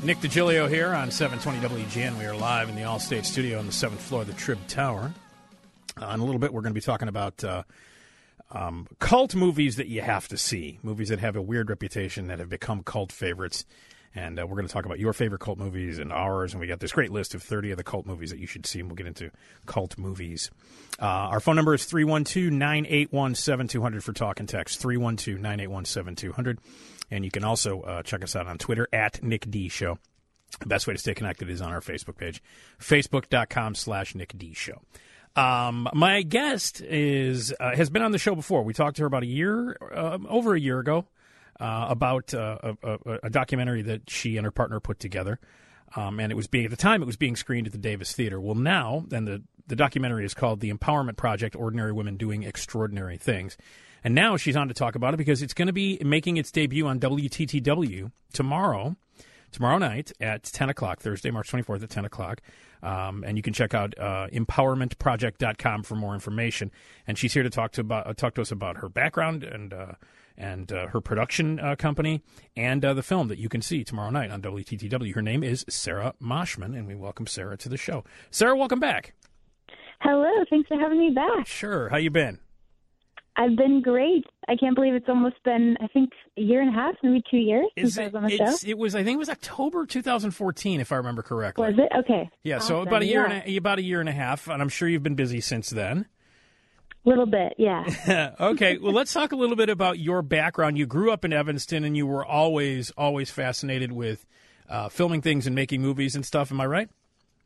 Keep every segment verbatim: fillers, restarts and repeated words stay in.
Nick DiGilio here on seven twenty W G N. We are live in the Allstate studio on the seventh floor of the Trib Tower. Uh, in a little bit, we're going to be talking about uh, um, cult movies that you have to see, movies that have a weird reputation that have become cult favorites. And uh, we're going to talk about your favorite cult movies and ours. And we got this great list of thirty of the cult movies that you should see. And we'll get into cult movies. Uh, our phone number is three one two, nine eight one, seven two zero zero for talk and text, three one two, nine eight one, seven two zero zero. And you can also uh, check us out on Twitter at Nick D Show. The best way to stay connected is on our Facebook page, facebook.com slash Nick D Show. Um, my guest is uh, has been on the show before. We talked to her about a year, uh, over a year ago, uh, about uh, a, a, a documentary that she and her partner put together. Um, and it was being, at the time, it was being screened at the Davis Theater. Well, now, and the, the documentary is called The Empowerment Project, Ordinary Women Doing Extraordinary Things. And now she's on to talk about it because it's going to be making its debut on W T T W tomorrow, tomorrow night at ten o'clock, Thursday, March twenty-fourth at ten o'clock. Um, and you can check out uh, empowerment project dot com for more information. And she's here to talk to about uh, talk to us about her background and uh, and uh, her production uh, company and uh, the film that you can see tomorrow night on W T T W. Her name is Sarah Moshman, and we welcome Sarah to the show. Sarah, welcome back. Hello, thanks for having me back. Sure. How you been? I've been great. I can't believe it's almost been, I think, a year and a half, maybe two years Is since it, I was on the show. It was, I think it was October two thousand fourteen, if I remember correctly. Was it? Okay. Yeah, awesome. so about a year yeah. and a, about a year and a half, and I'm sure you've been busy since then. A little bit, yeah. Okay, well, let's talk a little bit about your background. You grew up in Evanston, and you were always, always fascinated with uh, filming things and making movies and stuff. Am I right?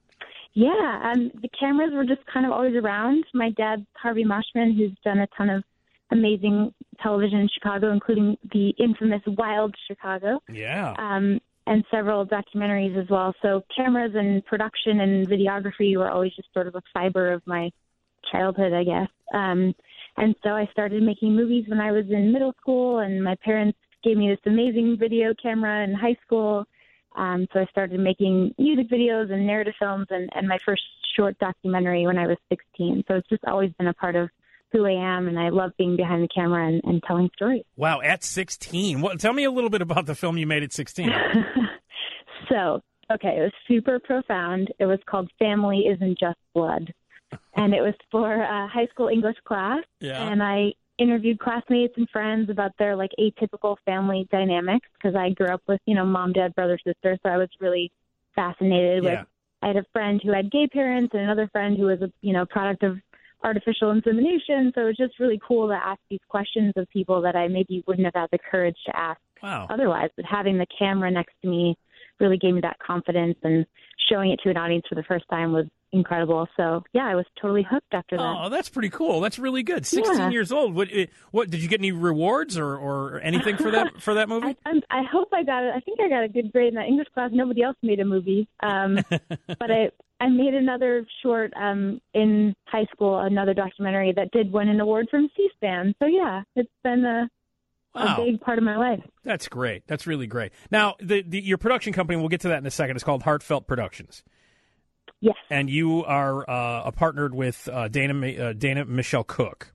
Yeah, um, the cameras were just kind of always around. My dad, Harvey Moshman, who's done a ton of amazing television in Chicago, including the infamous Wild Chicago. Yeah. Um, and several documentaries as well. So cameras and production and videography were always just sort of a fiber of my childhood, I guess. Um, and so I started making movies when I was in middle school, and my parents gave me this amazing video camera in high school. Um, so I started making music videos and narrative films, and, and my first short documentary when I was sixteen. So it's just always been a part of who I am, and I love being behind the camera and, and telling stories. Wow, at sixteen. What, tell me a little bit about the film you made at sixteen. So, okay, it was super profound. It was called Family Isn't Just Blood, and it was for a high school English class, yeah. and I interviewed classmates and friends about their, like, atypical family dynamics, because I grew up with, you know, mom, dad, brother, sister, so I was really fascinated yeah. with, I had a friend who had gay parents and another friend who was a, you know, product of artificial insemination. So it was just really cool to ask these questions of people that I maybe wouldn't have had the courage to ask wow. otherwise. But having the camera next to me really gave me that confidence, and showing it to an audience for the first time was incredible. So yeah, I was totally hooked after that. Oh, that's pretty cool. That's really good. sixteen yeah. years old. What, what did you get any rewards or, or anything for that for that movie? I, I hope I got it. I think I got a good grade in that English class. Nobody else made a movie. Um, but I I made another short um, in high school, another documentary that did win an award from C-SPAN. So yeah, it's been a, wow. a big part of my life. That's great. That's really great. Now, the, the, your production company, we'll get to that in a second, is called Heartfelt Productions. Yes. And you are uh, partnered with uh, Dana uh, Dana Michelle Cook.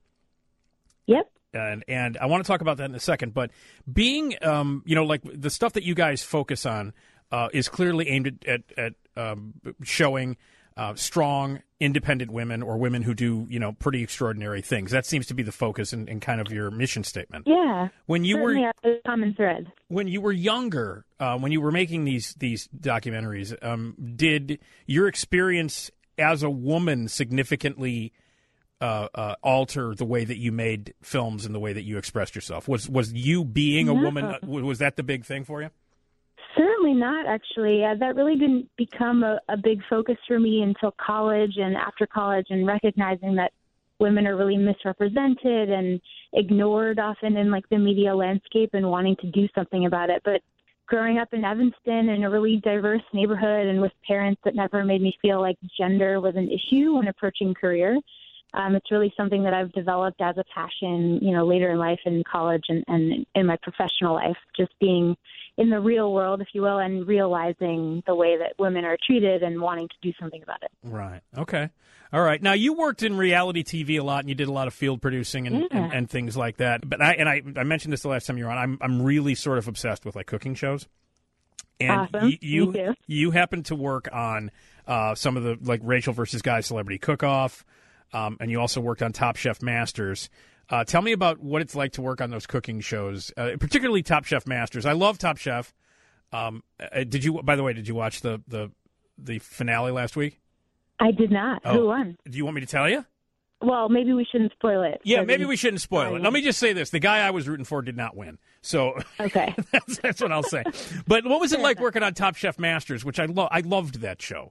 Yep. And and I want to talk about that in a second. But being, um, you know, like the stuff that you guys focus on uh, is clearly aimed at, at, at um, showing uh, strong, independent women, or women who do, you know, pretty extraordinary things. That seems to be the focus and, and kind of your mission statement. Yeah. When you certainly were a common thread. When you were younger, uh, when you were making these these documentaries, um, did your experience as a woman significantly uh, uh, alter the way that you made films and the way that you expressed yourself? Was was you being a no. woman, uh, was that the big thing for you? Certainly not, actually. Uh, that really didn't become a, a big focus for me until college and after college, and recognizing that women are really misrepresented and ignored often in like the media landscape, and wanting to do something about it. But growing up in Evanston in a really diverse neighborhood and with parents that never made me feel like gender was an issue when approaching career, um, it's really something that I've developed as a passion, you know, later in life, in college and, and in my professional life, just being in the real world, if you will, and realizing the way that women are treated and wanting to do something about it. Right. Okay. All right. Now, you worked in reality T V a lot, and you did a lot of field producing and, yeah. and, and things like that. But I and I, I mentioned this the last time you were on. I'm I'm really sort of obsessed with like cooking shows. And awesome. y- you Me too. you happen to work on uh, some of the like Rachel versus Guy Celebrity Cook-Off, um, and you also worked on Top Chef Masters. Uh, tell me about what it's like to work on those cooking shows, uh, particularly Top Chef Masters. I love Top Chef. Um, uh, did you? By the way, did you watch the the, the finale last week? I did not. Oh. Who won? Do you want me to tell you? Well, maybe we shouldn't spoil it. Yeah, So maybe then- we shouldn't spoil it. Let me just say this: the guy I was rooting for did not win. So Okay. that's, that's what I'll say. But what was it Fair like enough. working on Top Chef Masters? Which I lo- I loved that show.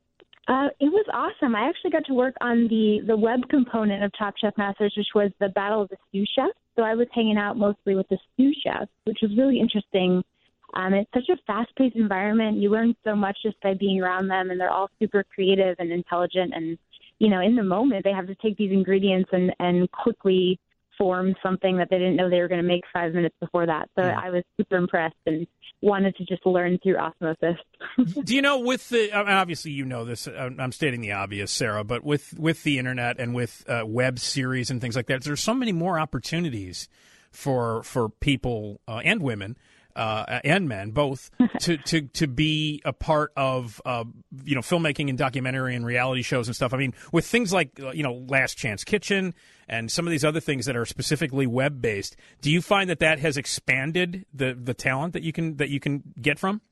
Uh, it was awesome. I actually got to work on the, the web component of Top Chef Masters, which was the Battle of the Stew Chefs. So I was hanging out mostly with the stew chefs, which was really interesting. Um, it's such a fast-paced environment. You learn so much just by being around them, and they're all super creative and intelligent. And, you know, in the moment, they have to take these ingredients and, and quickly form something that they didn't know they were going to make five minutes before that. So Yeah. I was super impressed and wanted to just learn through osmosis. Do you know with the I mean, obviously you know this? I'm I'm stating the obvious, Sarah, but with with the internet and with uh, web series and things like that, there's so many more opportunities for for people uh, and women. Uh, and men both to, to, to be a part of uh, you know filmmaking and documentary and reality shows and stuff. I mean, with things like uh, you know Last Chance Kitchen and some of these other things that are specifically web based, do you find that that has expanded the, the talent that you can that you can get from?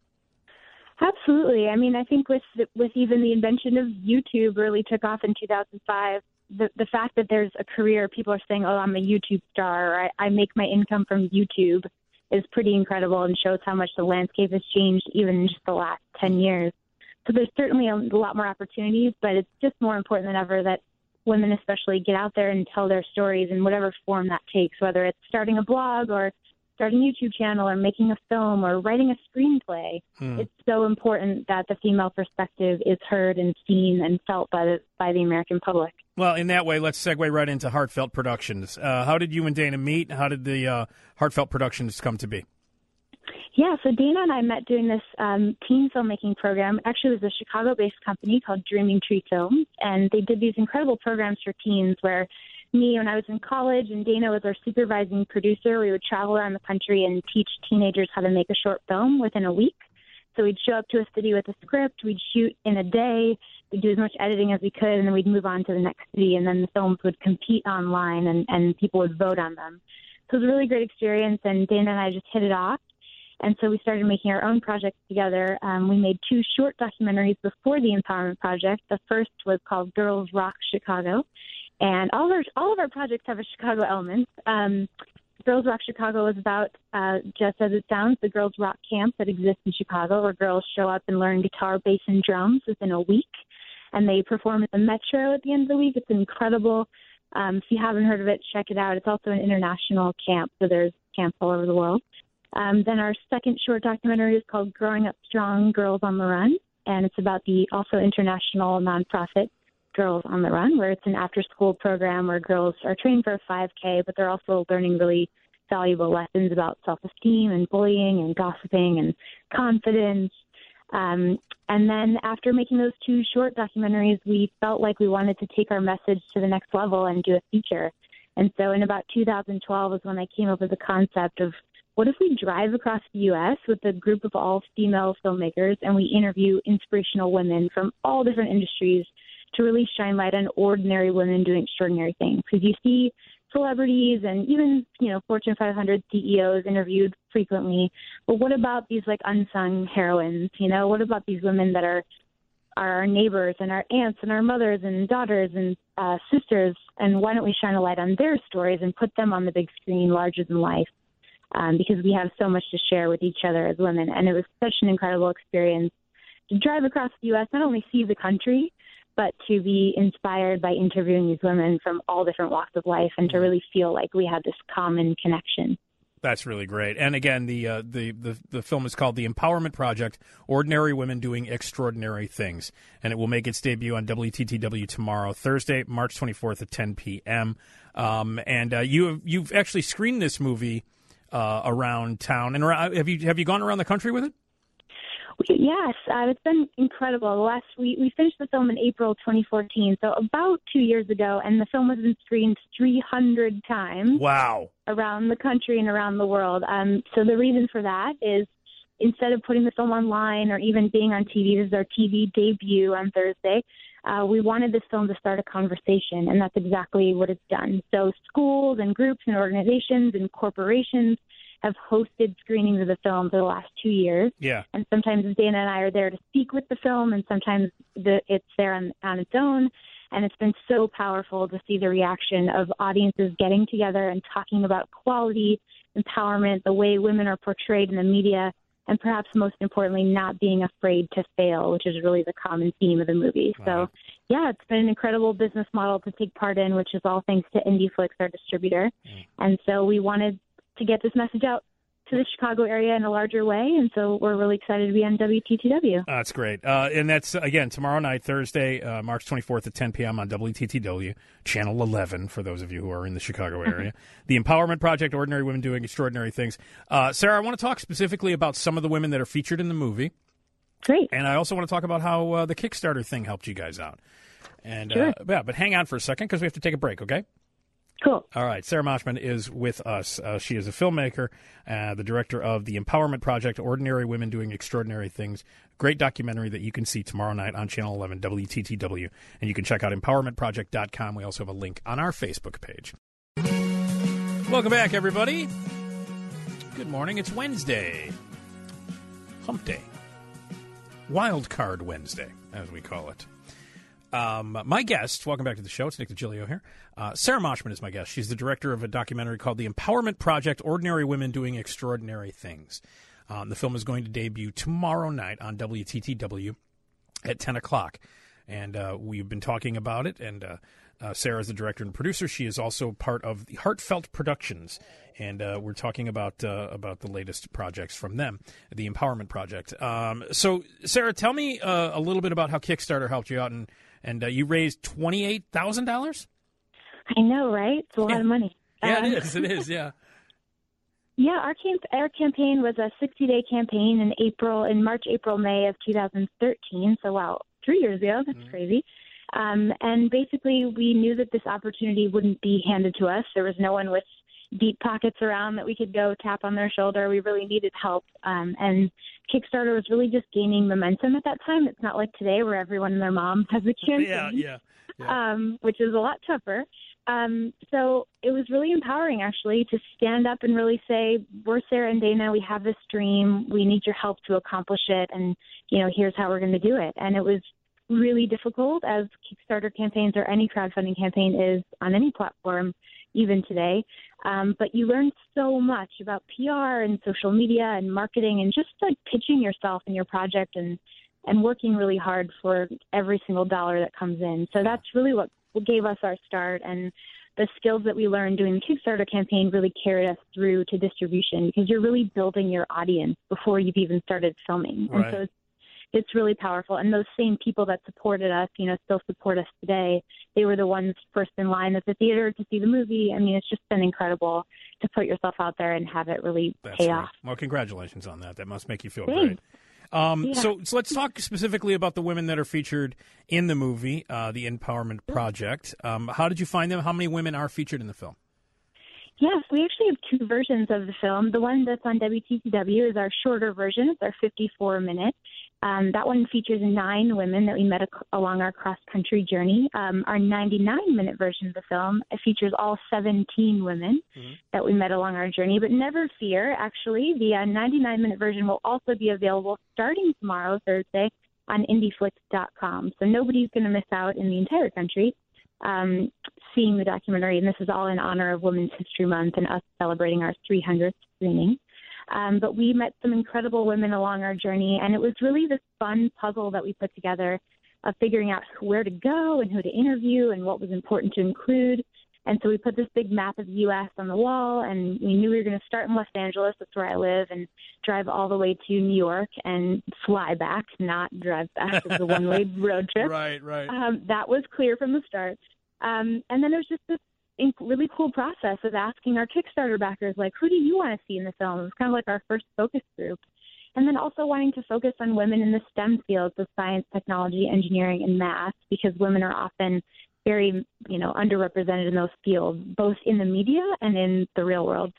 Absolutely. I mean, I think with with even the invention of YouTube really took off in two thousand five. The the fact that there's a career, people are saying, "Oh, I'm a YouTube star," or "I, I make my income from YouTube," is pretty incredible and shows how much the landscape has changed even in just the last ten years. So there's certainly a lot more opportunities, but it's just more important than ever that women especially get out there and tell their stories in whatever form that takes, whether it's starting a blog or starting a YouTube channel or making a film or writing a screenplay. Hmm. It's so important that the female perspective is heard and seen and felt by the, by the American public. Well, in that way, let's segue right into Heartfelt Productions. Uh, how did you and Dana meet? How did the uh, Heartfelt Productions come to be? Yeah, so Dana and I met doing this um, teen filmmaking program. Actually, it was a Chicago-based company called Dreaming Tree Films, and they did these incredible programs for teens where me, when I was in college, and Dana was our supervising producer, we would travel around the country and teach teenagers how to make a short film within a week. So we'd show up to a city with a script, we'd shoot in a day, we'd do as much editing as we could, and then we'd move on to the next city, and then the films would compete online, and, and people would vote on them. So it was a really great experience, and Dana and I just hit it off. And so we started making our own projects together. Um, we made two short documentaries before the Empowerment Project. The first was called Girls Rock Chicago. And all of our, all of our projects have a Chicago element. Um, Girls Rock Chicago is about, uh, just as it sounds, the girls rock camp that exists in Chicago, where girls show up and learn guitar, bass, and drums within a week. And they perform at the Metro at the end of the week. It's incredible. Um, if you haven't heard of it, check it out. It's also an international camp, so there's camps all over the world. Um, then our second short documentary is called Growing Up Strong, Girls on the Run, and it's about the also international nonprofit Girls on the Run, where it's an after-school program where girls are trained for a five K, but they're also learning really valuable lessons about self-esteem and bullying and gossiping and confidence. Um, and then after making those two short documentaries, we felt like we wanted to take our message to the next level and do a feature. And so in about two thousand twelve is when I came up with the concept of, what if we drive across the U S with a group of all female filmmakers and we interview inspirational women from all different industries to really shine light on ordinary women doing extraordinary things? Because you see celebrities and even, you know, Fortune five hundred C E Os interviewed frequently. But what about these like unsung heroines? You know, what about these women that are are our neighbors and our aunts and our mothers and daughters and uh, sisters? And why don't we shine a light on their stories and put them on the big screen, larger than life? Um, because we have so much to share with each other as women. And it was such an incredible experience to drive across the U S, not only see the country, but to be inspired by interviewing these women from all different walks of life and to really feel like we had this common connection. That's really great. And again, the, uh, the the the film is called The Empowerment Project: Ordinary Women Doing Extraordinary Things, and it will make its debut on W T T W tomorrow, Thursday, March twenty-fourth at ten p.m. Um, and uh, you have, you've actually screened this movie uh, around town, and around, have you have you gone around the country with it? Yes, uh, it's been incredible. The last we we finished the film in April twenty fourteen, so about two years ago, and the film has been screened three hundred times. Wow! Around the country and around the world. Um, so the reason for that is instead of putting the film online or even being on T V, this is our T V debut on Thursday, uh, we wanted this film to start a conversation, and that's exactly what it's done. So schools and groups and organizations and corporations have hosted screenings of the film for the last two years. Yeah. And sometimes Dana and I are there to speak with the film, and sometimes the, it's there on, on its own. And it's been so powerful to see the reaction of audiences getting together and talking about quality, empowerment, the way women are portrayed in the media, and perhaps most importantly, not being afraid to fail, which is really the common theme of the movie. Wow. So, yeah, it's been an incredible business model to take part in, which is all thanks to IndieFlix, our distributor. Mm. And so we wanted to get this message out to the Chicago area in a larger way, and so we're really excited to be on W T T W. That's great. Uh, and that's, again, tomorrow night, Thursday, uh, March twenty-fourth at ten p.m. on W T T W, Channel eleven, for those of you who are in the Chicago area. The Empowerment Project, Ordinary Women Doing Extraordinary Things. Uh, Sarah, I want to talk specifically about some of the women that are featured in the movie. Great. And I also want to talk about how uh, the Kickstarter thing helped you guys out. And sure. uh, yeah, but hang on for a second because we have to take a break, okay? Cool. All right. Sarah Moshman is with us. Uh, she is a filmmaker, uh, the director of the Empowerment Project, Ordinary Women Doing Extraordinary Things. Great documentary that you can see tomorrow night on Channel eleven, W T T W. And you can check out empowerment project dot com. We also have a link on our Facebook page. Welcome back, everybody. Good morning. It's Wednesday. Hump Day. Wild Card Wednesday, as we call it. Um, my guest, welcome back to the show. It's Nick DiGilio here. Uh, Sarah Moshman is my guest. She's the director of a documentary called The Empowerment Project, Ordinary Women Doing Extraordinary Things. Um, the film is going to debut tomorrow night on W T T W at ten o'clock. And uh, we've been talking about it, and uh, uh, Sarah is the director and producer. She is also part of the Heartfelt Productions, and uh, we're talking about uh, about the latest projects from them, the Empowerment Project. Um, so, Sarah, tell me uh, a little bit about how Kickstarter helped you out, and And uh, you raised twenty-eight thousand dollars? I know, right? It's a lot yeah. of money. Yeah, um, it is. It is, yeah. Yeah, our, camp- our campaign was a sixty-day campaign in April, in March, April, May of two thousand thirteen. So, wow, three years ago. That's mm-hmm. crazy. Um, and basically, we knew that this opportunity wouldn't be handed to us. There was no one with deep pockets around that we could go tap on their shoulder. We really needed help. Um, and Kickstarter was really just gaining momentum at that time. It's not like today where everyone and their mom has a campaign, yeah, yeah, yeah. Um, which is a lot tougher. Um, so it was really empowering, actually, to stand up and really say, we're Sarah and Dana, we have this dream, we need your help to accomplish it, and, you know, here's how we're going to do it. And it was really difficult, as Kickstarter campaigns or any crowdfunding campaign is on any platform, even today. Um, but you learn so much about P R and social media and marketing and just like pitching yourself and your project and, and working really hard for every single dollar that comes in. So that's really what gave us our start. And the skills that we learned doing the Kickstarter campaign really carried us through to distribution, because you're really building your audience before you've even started filming. Right. And so it's It's really powerful. And those same people that supported us, you know, still support us today. They were the ones first in line at the theater to see the movie. I mean, it's just been incredible to put yourself out there and have it really That's pay great. off. Well, congratulations on that. That must make you feel Thanks. great. Um, yeah. so, so let's talk specifically about the women that are featured in the movie, uh, the Empowerment Project. Um, how did you find them? How many women are featured in the film? Yes, we actually have two versions of the film. The one that's on W T T W is our shorter version. It's our fifty-four minute. Um, that one features nine women that we met ac- along our cross-country journey. Um, our ninety-nine minute version of the film, it features all seventeen women mm-hmm. that we met along our journey. But never fear, actually, the uh, ninety-nine minute version will also be available starting tomorrow, Thursday, on indie flix dot com. So nobody's going to miss out in the entire country um, seeing the documentary. And this is all in honor of Women's History Month and us celebrating our three hundredth screening. Um, but we met some incredible women along our journey, and it was really this fun puzzle that we put together of figuring out where to go and who to interview and what was important to include. And so we put this big map of the U S on the wall, and we knew we were going to start in Los Angeles, that's where I live, and drive all the way to New York and fly back, not drive back. It was a one-way road trip. Right, right. Um, that was clear from the start. Um, and then there was just this really cool process of asking our Kickstarter backers, like, who do you want to see in the film? It was kind of like our first focus group. And then also wanting to focus on women in the STEM fields of science, technology, engineering, and math, because women are often very, you know, underrepresented in those fields, both in the media and in the real world.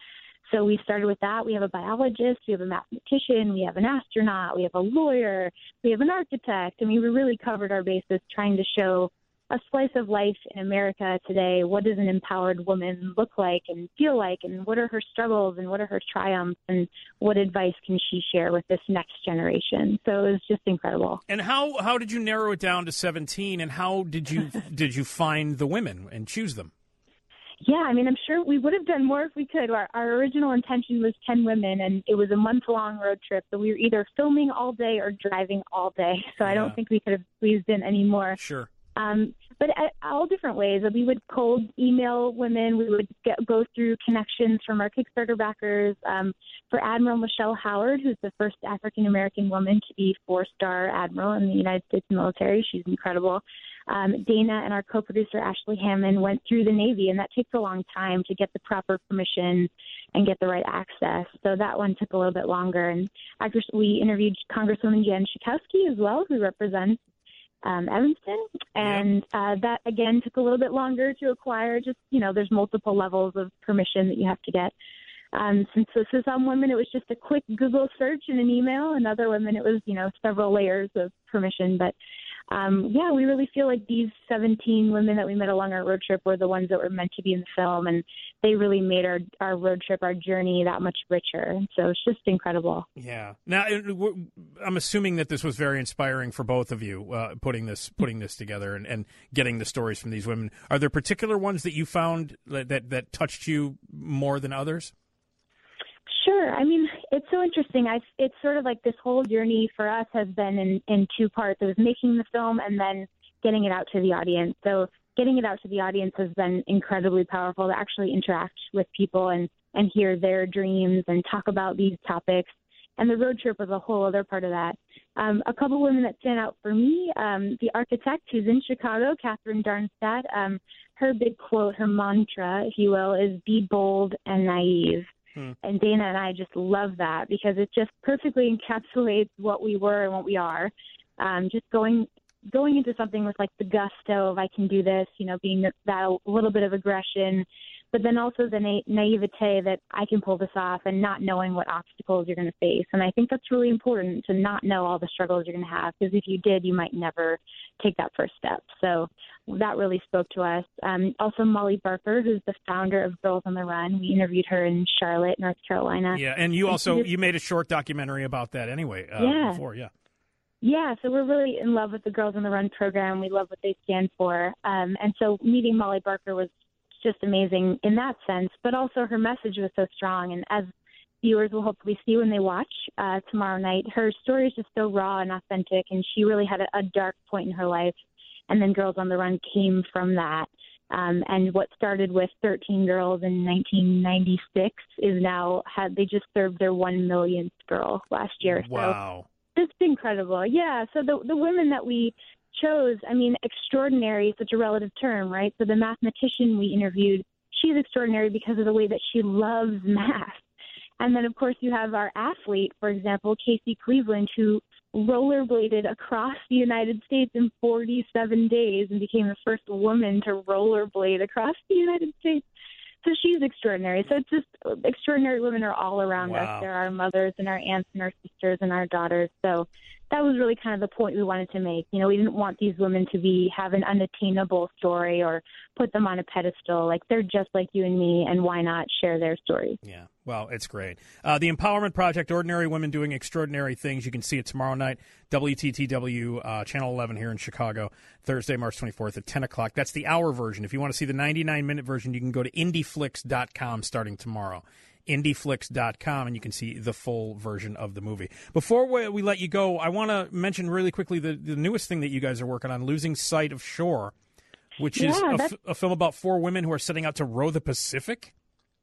So we started with that. We have a biologist, we have a mathematician, we have an astronaut, we have a lawyer, we have an architect. I mean, we really covered our bases trying to show a slice of life in America today. What does an empowered woman look like and feel like, and what are her struggles and what are her triumphs, and what advice can she share with this next generation? So it was just incredible. And how, how did you narrow it down to seventeen, and how did you did you find the women and choose them? Yeah, I mean, I'm sure we would have done more if we could. Our, our original intention was ten women, and it was a month-long road trip. So we were either filming all day or driving all day. So yeah. I don't think we could have squeezed in any more. Sure. Um, but at all different ways. We would cold email women. We would get, go through connections from our Kickstarter backers. Um, for Admiral Michelle Howard, who's the first African-American woman to be four-star admiral in the United States military. She's incredible. Um, Dana and our co-producer, Ashley Hammond, went through the Navy, and that takes a long time to get the proper permission and get the right access. So that one took a little bit longer. And actually, we interviewed Congresswoman Jan Schakowsky as well, who represents Um, Evanston, and uh, that, again, took a little bit longer to acquire. Just, you know, there's multiple levels of permission that you have to get. Um, since this is some women, it was just a quick Google search and an email, and other women, it was, you know, several layers of permission. But, um, yeah, we really feel like these seventeen women that we met along our road trip were the ones that were meant to be in the film, and they really made our, our road trip, our journey, that much richer. So it's just incredible. Yeah. Now, I'm assuming that this was very inspiring for both of you, uh, putting this putting this together and, and getting the stories from these women. Are there particular ones that you found that, that, that touched you more than others? Sure. I mean, it's so interesting. I it's sort of like this whole journey for us has been in, in two parts. It was making the film and then getting it out to the audience. So getting it out to the audience has been incredibly powerful to actually interact with people and, and hear their dreams and talk about these topics. And the road trip was a whole other part of that. Um, a couple women that stand out for me, um, the architect who's in Chicago, Catherine Darnstadt, um, her big quote, her mantra, if you will, is be bold and naive. Hmm. And Dana and I just love that because it just perfectly encapsulates what we were and what we are. Um, just going going into something with like the gusto of I can do this, you know, being that, that a little bit of aggression, but then also the na- naivete that I can pull this off and not knowing what obstacles you're going to face. And I think that's really important to not know all the struggles you're going to have, because if you did, you might never take that first step. So that really spoke to us. Um, also, Molly Barker, who's the founder of Girls on the Run. We interviewed her in Charlotte, North Carolina. Yeah, and you also and you made a short documentary about that anyway uh, yeah. before, yeah. Yeah, so we're really in love with the Girls on the Run program. We love what they stand for. Um, and so meeting Molly Barker was just amazing in that sense, but also her message was so strong. And as viewers will hopefully see when they watch uh, tomorrow night, her story is just so raw and authentic, and she really had a, a dark point in her life. And then Girls on the Run came from that. Um, and what started with thirteen girls in nineteen ninety-six is now, had they just served their one millionth girl last year. Wow. So it's incredible. Yeah. So the the women that we chose, I mean, extraordinary is such a relative term, right? So the mathematician we interviewed, she's extraordinary because of the way that she loves math. And then, of course, you have our athlete, for example, Casey Cleveland, who rollerbladed across the United States in forty-seven days and became the first woman to rollerblade across the United States. So she's extraordinary. So it's just extraordinary women are all around wow. us. There are our mothers and our aunts and our sisters and our daughters. So that was really kind of the point we wanted to make. You know, we didn't want these women to be have an unattainable story or put them on a pedestal. Like, they're just like you and me, and why not share their stories? Yeah. Well, it's great. Uh, the Empowerment Project, Ordinary Women Doing Extraordinary Things. You can see it tomorrow night, W T T W, uh, Channel eleven here in Chicago, Thursday, March twenty-fourth at ten o'clock. That's the hour version. If you want to see the ninety-nine minute version, you can go to indie flix dot com starting tomorrow. indie flix dot com, and you can see the full version of the movie. Before we, we let you go, I want to mention really quickly the, the newest thing that you guys are working on, Losing Sight of Shore, which yeah, is a, f- a film about four women who are setting out to row the Pacific.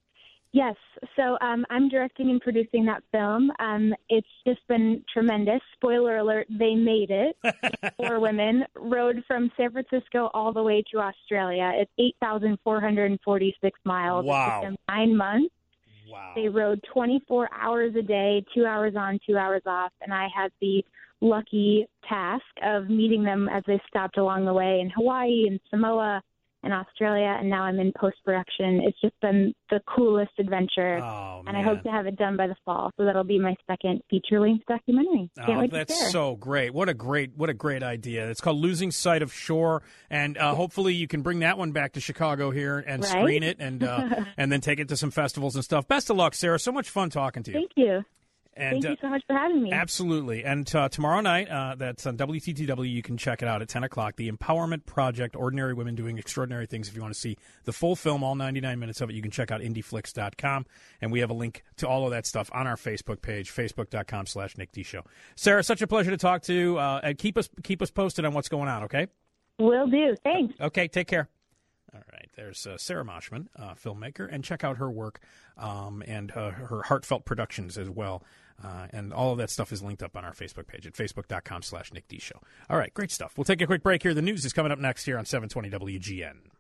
Yes. So um, I'm directing and producing that film. Um, it's just been tremendous. Spoiler alert, they made it. Four women rode from San Francisco all the way to Australia. It's eight thousand four hundred forty-six miles. Wow. It took them nine months. Wow. They rode twenty-four hours a day, two hours on, two hours off, and I had the lucky task of meeting them as they stopped along the way in Hawaii and Samoa in Australia, and now I'm in post-production. It's just been the coolest adventure, Oh, and man. I hope to have it done by the fall. So that'll be my second feature-length documentary. Can't Oh, wait to that's share. so great! What a great, what a great idea! It's called Losing Sight of Shore, and uh, hopefully you can bring that one back to Chicago here and Right? screen it, and uh, and then take it to some festivals and stuff. Best of luck, Sarah. So much fun talking to you. Thank you. And, Thank uh, you so much for having me. Absolutely. And uh, tomorrow night, uh, that's on W T T W. You can check it out at ten o'clock. The Empowerment Project, Ordinary Women Doing Extraordinary Things. If you want to see the full film, all ninety-nine minutes of it, you can check out indie flix dot com. And we have a link to all of that stuff on our Facebook page, facebook.com slash Nick D Show. Sarah, such a pleasure to talk to you. Uh, and keep us, keep us posted on what's going on, okay? Will do. Thanks. Okay, take care. All right, there's uh, Sarah Moshman, uh, filmmaker, and check out her work um, and uh, her heartfelt productions as well. Uh, and all of that stuff is linked up on our Facebook page at facebook.com slash Nick D Show. All right, great stuff. We'll take a quick break here. The news is coming up next here on seven twenty W G N.